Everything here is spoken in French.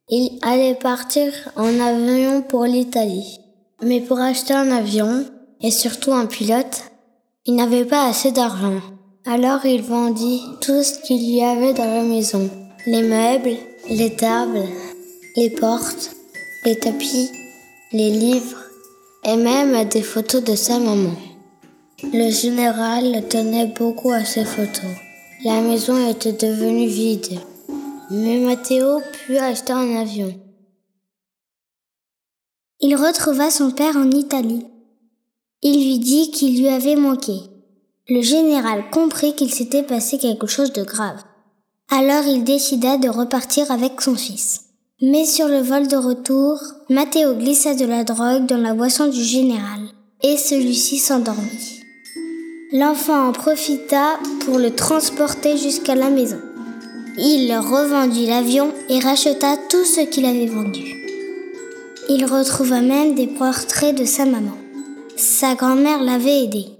Il allait partir en avion pour l'Italie. Mais pour acheter un avion, et surtout un pilote, il n'avait pas assez d'argent. Alors il vendit tout ce qu'il y avait dans la maison. Les meubles, les tables, les portes, les tapis, les livres, et même des photos de sa maman. Le général tenait beaucoup à ces photos. La maison était devenue vide. Mais Matteo put acheter un avion. Il retrouva son père en Italie. Il lui dit qu'il lui avait manqué. Le général comprit qu'il s'était passé quelque chose de grave. Alors il décida de repartir avec son fils. Mais sur le vol de retour, Matteo glissa de la drogue dans la boisson du général, et celui-ci s'endormit. L'enfant en profita pour le transporter jusqu'à la maison. Il revendit l'avion et racheta tout ce qu'il avait vendu. Il retrouva même des portraits de sa maman. Sa grand-mère l'avait aidé.